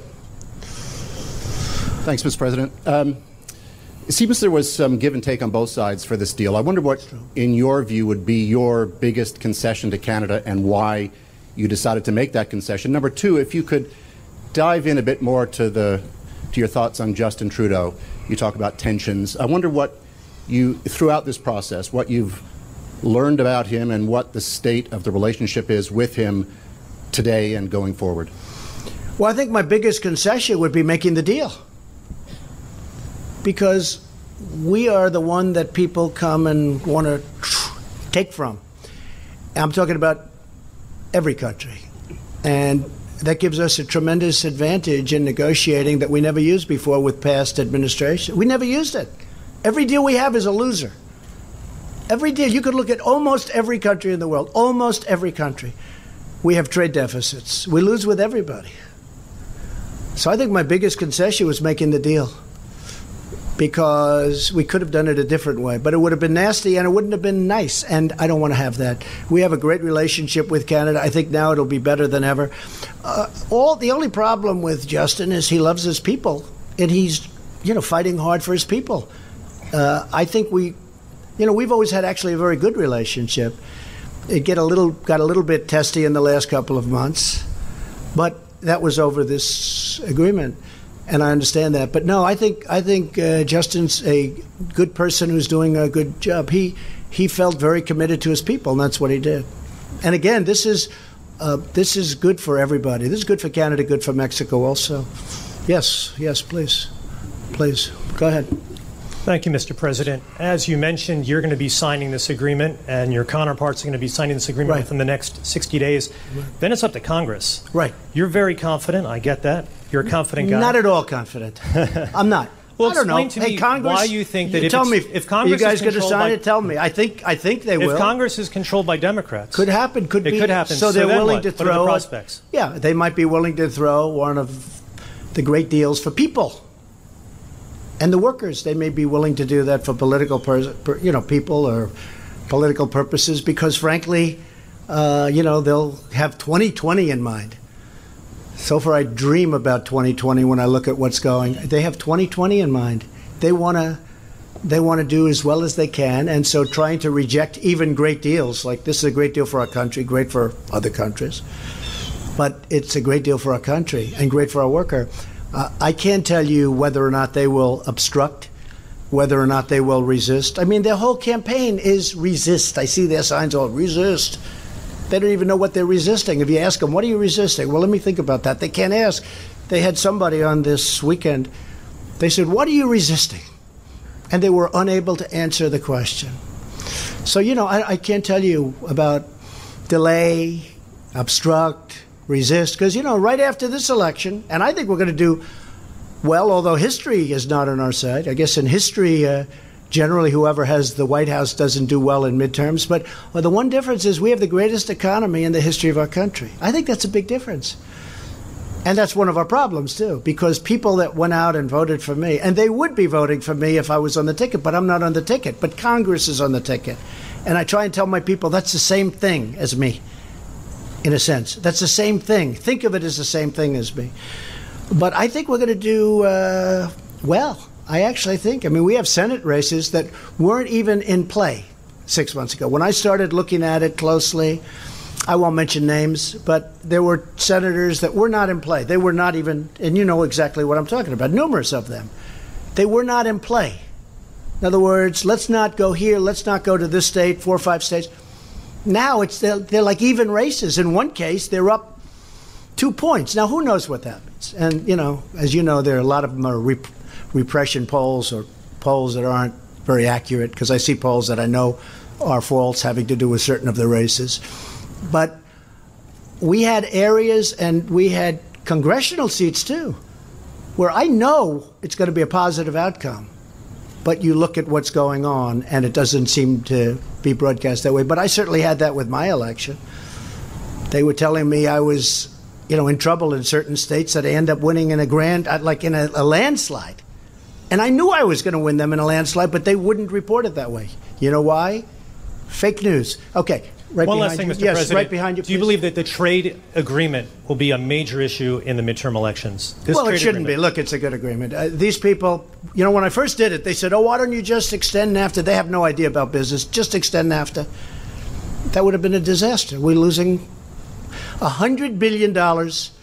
Thanks, Mister President. Um, it seems there was some give and take on both sides for this deal. I wonder what, in your view, would be your biggest concession to Canada and why you decided to make that concession. Number two, if you could dive in a bit more to the to your thoughts on Justin Trudeau. You talk about tensions. I wonder what you, throughout this process, what you've learned about him and what the state of the relationship is with him today and going forward. Well, I think my biggest concession would be making the deal. because we are the one that people come and want to take from. I'm talking about every country. And that gives us a tremendous advantage in negotiating that we never used before with past administration. We never used it. Every deal we have is a loser. Every deal. You could look at almost every country in the world, almost every country. We have trade deficits. We lose with everybody. So I think my biggest concession was making the deal, because we could have done it a different way. But it would have been nasty and it wouldn't have been nice. And I don't want to have that. We have a great relationship with Canada. I think now it'll be better than ever. Uh, all the only problem with Justin is he loves his people. And he's, you know, fighting hard for his people. Uh, I think we, you know, we've always had actually a very good relationship. It get a little, got a little bit testy in the last couple of months. But that was over this agreement. And I understand that, but no, I think I think uh, Justin's a good person who's doing a good job. He he felt very committed to his people, and that's what he did. And again, this is uh, this is good for everybody. This is good for Canada, good for Mexico also. Yes, yes, please, please go ahead. Thank you, Mister President. As you mentioned, you're going to be signing this agreement, and your counterparts are going to be signing this agreement Right. within the next sixty days. Right. Then it's up to Congress. Right. You're very confident. I get that. You're a confident guy. Not at all confident. I'm not. Well, I don't know. explain to hey, me Congress, why you think that you if tell me it's- if Congress you is guys going to controlled sign by- it, tell me. I think I think they If will. Congress is controlled by Democrats, Could happen. Could it be. could happen. So they're then willing what? to What are throw. the prospects? Yeah, they might be willing to throw one of the great deals for people and the workers. They may be willing to do that for political, pers- per, you know, people or political purposes, because frankly, uh, you know, they'll have twenty twenty in mind. So far, I dream about twenty twenty when I look at what's going. They have twenty twenty in mind. They want to. They want to do as well as they can, and so trying to reject even great deals, like this is a great deal for our country, great for other countries, but it's a great deal for our country and great for our worker. Uh, I can't tell you whether or not they will obstruct, whether or not they will resist. I mean, their whole campaign is resist. I see their signs all resist. They don't even know what they're resisting. If you ask them, what are you resisting? Well, let me think about that. They can't ask. They had somebody on this weekend. They said, what are you resisting? And they were unable to answer the question. So, you know, I, I can't tell you about delay, obstruct, resist, because, you know, right after this election, and I think we're going to do well, although history is not on our side. I guess in history, uh, generally whoever has the White House doesn't do well in midterms. But well, the one difference is we have the greatest economy in the history of our country. I think that's a big difference. And that's one of our problems, too, because people that went out and voted for me, and they would be voting for me if I was on the ticket, but I'm not on the ticket. But Congress is on the ticket. And I try and tell my people that's the same thing as me, in a sense. That's the same thing. Think of it as the same thing as me. But I think we're going to do uh, well. I actually think. I mean, we have Senate races that weren't even in play six months ago. When I started looking at it closely, I won't mention names, but there were senators that were not in play. They were not even, and you know exactly what I'm talking about, numerous of them. They were not in play. In other words, let's not go here, let's not go to this state, four or five states. Now it's they're, they're like even races. In one case, they're up two points. Now, who knows what that means? And, you know, as you know, there are a lot of them are rep- repression polls or polls that aren't very accurate, because I see polls that I know are false having to do with certain of the races. But we had areas and we had congressional seats, too, where I know it's going to be a positive outcome. But you look at what's going on, and it doesn't seem to be broadcast that way. But I certainly had that with my election. They were telling me I was, you know, in trouble in certain states that I end up winning in a grand, like in a, a landslide. And I knew I was going to win them in a landslide, but they wouldn't report it that way. You know why? Fake news. Okay. Right One behind last thing, you. Mister Yes, President. right behind you, Do you please. believe that the trade agreement will be a major issue in the midterm elections? This Well, it trade shouldn't agreement. be. Look, it's a good agreement. Uh, these people, you know, when I first did it, they said, oh, why don't you just extend NAFTA? They have no idea about business. Just extend NAFTA. That would have been a disaster. We're losing one hundred billion dollars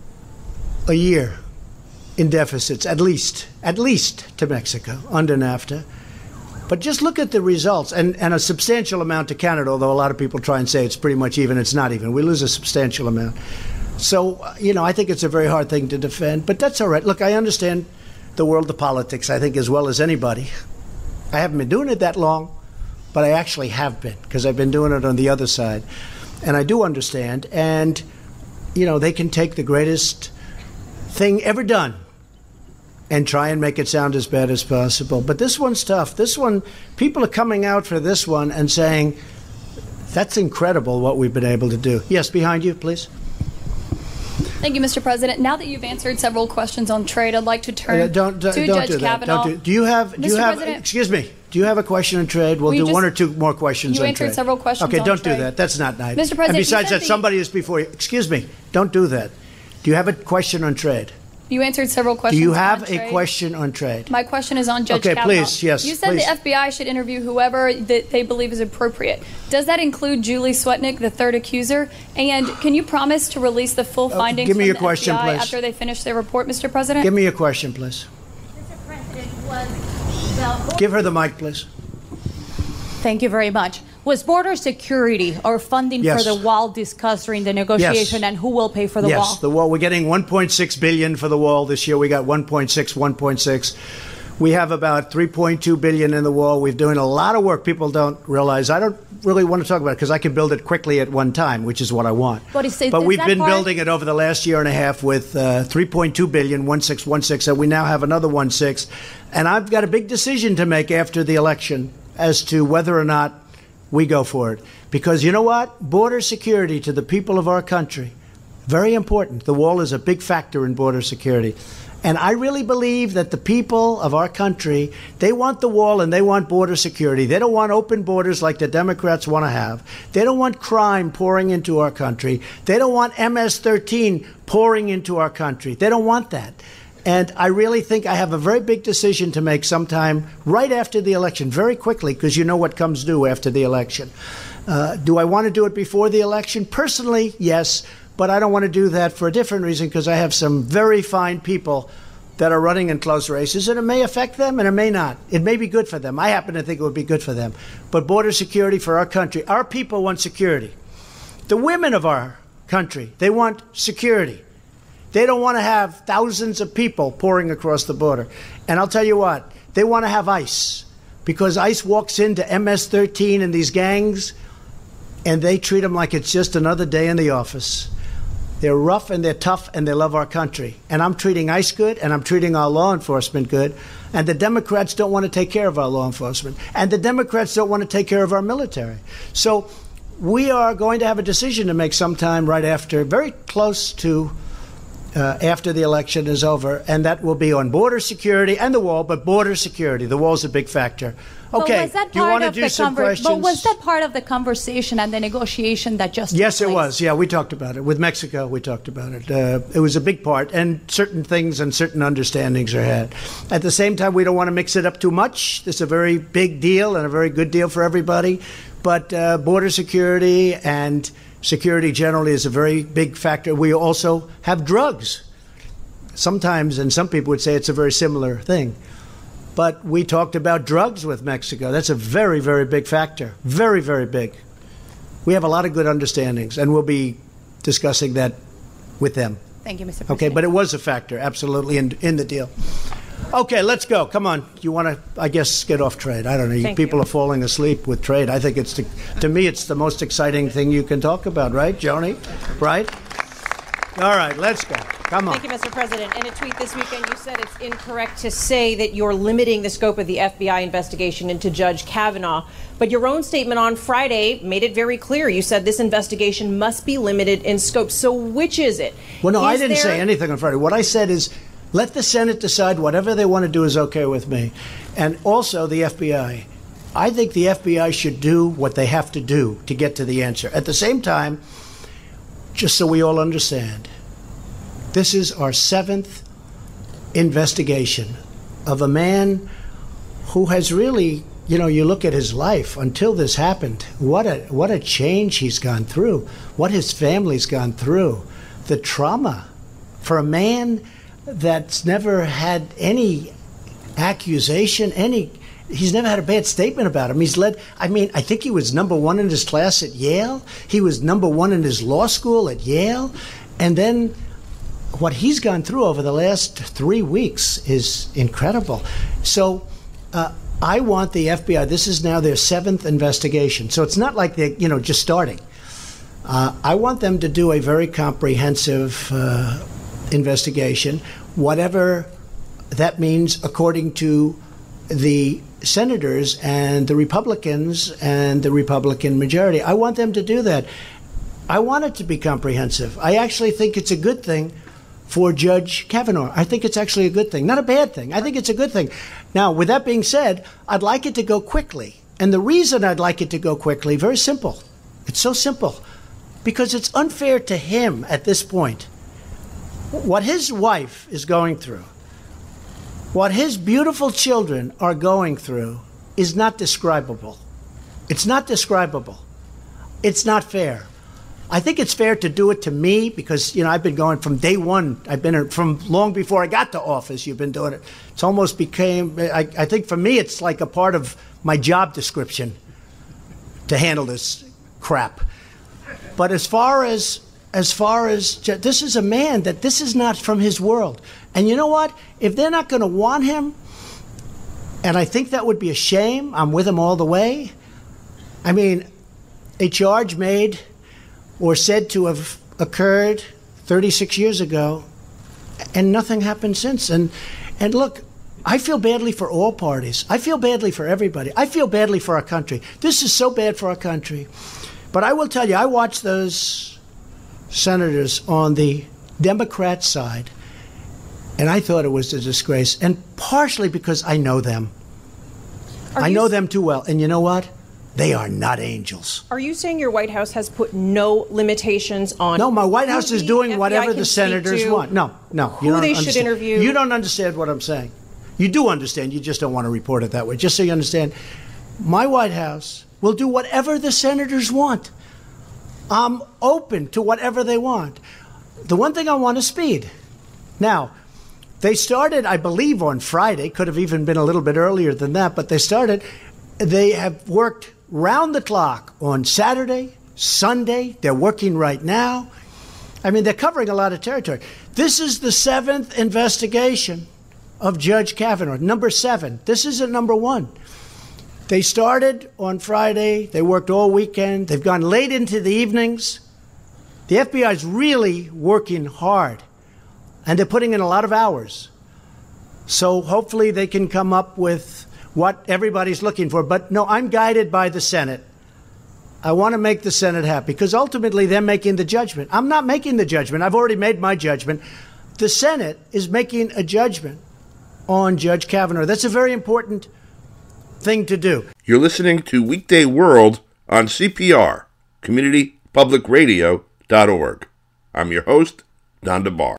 a year in deficits, at least, at least to Mexico under NAFTA. But just look at the results, and, and a substantial amount to Canada, although a lot of people try and say it's pretty much even. It's not even. We lose a substantial amount. So, uh, you know, I think it's a very hard thing to defend, but that's all right. Look, I understand the world of politics, I think, as well as anybody. I haven't been doing it that long, but I actually have been, because I've been doing it on the other side. And I do understand. And, you know, they can take the greatest thing ever done and try and make it sound as bad as possible. But this one's tough. This one, people are coming out for this one and saying, that's incredible what we've been able to do. Yes, behind you, please. Thank you, Mister President. Now that you've answered several questions on trade, I'd like to turn uh, don't, don't, to don't Judge do that. Kavanaugh. Don't do, do you have, do you Mister have President, excuse me, do you have a question on trade? We'll Will you do one or just- two more questions you on answered trade. several questions Okay, on don't trade. do that. That's not nice. Mister President, and you besides said that, the- somebody is before you. Excuse me, don't do that. Do you have a question on trade? You answered several Do questions you on have trade. a question on trade? My question is on Judge Okay, Kavanaugh. please, yes, You said please. the F B I should interview whoever that they believe is appropriate. Does that include Julie Swetnick, the third accuser? And can you promise to release the full findings give me from your the question, F B I please. after they finish their report, Mister President? Give me your question, please. Give her the mic, please. Thank you very much. Was border security or funding Yes. for the wall discussed during the negotiation, and who will pay for the yes, wall? the wall. We're getting one point six billion dollars for the wall this year. We got one point six, one point six. We have about three point two billion dollars in the wall. We're doing a lot of work. People don't realize. I don't really want to talk about it because I can build it quickly at one time, which is what I want. But, is, is But we've that been part- building it over the last year and a half with uh, three point two billion dollars, one six one six, and we now have another one six. And I've got a big decision to make after the election as to whether or not we go for it. Because you know what? Border security to the people of our country, very important. The wall is a big factor in border security. And I really believe that the people of our country, they want the wall and they want border security. They don't want open borders like the Democrats want to have. They don't want crime pouring into our country. They don't want M S thirteen pouring into our country. They don't want that. And I really think I have a very big decision to make sometime right after the election, very quickly, because you know what comes due after the election. Uh, do I want to do it before the election? Personally, yes. But I don't want to do that for a different reason, because I have some very fine people that are running in close races, and it may affect them and it may not. It may be good for them. I happen to think it would be good for them. But border security for our country, our people want security. The women of our country, they want security. They don't want to have thousands of people pouring across the border. And I'll tell you what, they want to have ICE, because ICE walks into M S thirteen and these gangs, and they treat them like it's just another day in the office. They're rough and they're tough and they love our country. And I'm treating ICE good, and I'm treating our law enforcement good. And the Democrats don't want to take care of our law enforcement. And the Democrats don't want to take care of our military. So we are going to have a decision to make sometime right after, very close to uh, after the election is over. And that will be on border security and the wall, but border security. The wall's a big factor. Okay, But was that do you part want to of do the some conver- questions? But was that part of the conversation and the negotiation that just took Yes, it place? was. Yeah, we talked about it. With Mexico, we talked about it. Uh, it was a big part, and certain things and certain understandings are had. At the same time, we don't want to mix it up too much. This is a very big deal and a very good deal for everybody. But uh, border security and security generally is a very big factor. We also have drugs. Sometimes, and some people would say it's a very similar thing. But we talked about drugs with Mexico. That's a very, very big factor. Very, very big. We have a lot of good understandings, and we'll be discussing that with them. Thank you, Mister President. Okay, but it was a factor, absolutely, in, in the deal. Okay, let's go. Come on. You want to, I guess, get off trade. I don't know. You Thank people you. are falling asleep with trade. I think it's, the, to me, it's the most exciting thing you can talk about, right, Joni? Right? All right, let's go. Come on. Thank you, Mister President. In a tweet this weekend, you said it's incorrect to say that you're limiting the scope of the F B I investigation into Judge Kavanaugh. But your own statement on Friday made it very clear. You said this investigation must be limited in scope. So which is it? Well, no, I Is didn't there- say anything on Friday. What I said is, let the Senate decide whatever they want to do is okay with me. And also the F B I. I think the F B I should do what they have to do to get to the answer. At the same time, just so we all understand, this is our seventh investigation of a man who has really, you know, you look at his life until this happened, what a what a change he's gone through, what his family's gone through, the trauma for a man that's never had any accusation, any he's never had a bad statement about him. He's led, I mean, I think he was number one in his class at Yale. He was number one in his law school at Yale. And then what he's gone through over the last three weeks is incredible. So uh, I want the F B I, this is now their seventh investigation, so it's not like they're, you know, just starting. Uh, I want them to do a very comprehensive uh, investigation, whatever that means according to the senators and the Republicans and the Republican majority. I want them to do that. I want it to be comprehensive. I actually think it's a good thing for Judge Kavanaugh. I think it's actually a good thing, not a bad thing. I think it's a good thing. Now, with that being said, I'd like it to go quickly. And the reason I'd like it to go quickly, very simple. It's so simple. Because it's unfair to him at this point. What his wife is going through, what his beautiful children are going through is not describable. It's not describable. It's not fair. I think it's fair to do it to me because, you know, I've been going from day one. I've been from long before I got to office. You've been doing it. It's almost became, I, I think for me, it's like a part of my job description to handle this crap. But as far as, as far as, this is a man that this is not from his world. And you know what? If they're not going to want him, and I think that would be a shame, I'm with him all the way. I mean, a charge made or said to have occurred thirty-six years ago, and nothing happened since. And and look, I feel badly for all parties. I feel badly for everybody. I feel badly for our country. This is so bad for our country. But I will tell you, I watched those senators on the Democrat side, and I thought it was a disgrace, and partially because I know them. Are I you know s- them too well. And you know what? They are not angels. Are you saying your White House has put no limitations on? No, my White who House is the doing F B I whatever can the speak senators to, want. No, no. Who you don't they should understand. interview? You don't understand what I'm saying. You do understand. You just don't want to report it that way. Just so you understand, my White House will do whatever the senators want. I'm open to whatever they want. The one thing I want is speed. Now, they started, I believe, on Friday. Could have even been a little bit earlier than that, but they started. They have worked round the clock on Saturday, Sunday. They're working right now. I mean, they're covering a lot of territory. This is the seventh investigation of Judge Kavanaugh, number seven. This isn't number one. They started on Friday. They worked all weekend. They've gone late into the evenings. The F B I is really working hard, and they're putting in a lot of hours. So hopefully they can come up with what everybody's looking for. But no, I'm guided by the Senate. I want to make the Senate happy because ultimately they're making the judgment. I'm not making the judgment. I've already made my judgment. The Senate is making a judgment on Judge Kavanaugh. That's a very important thing to do. You're listening to Weekday World on C P R, community public radio dot org. I'm your host, Don DeBar.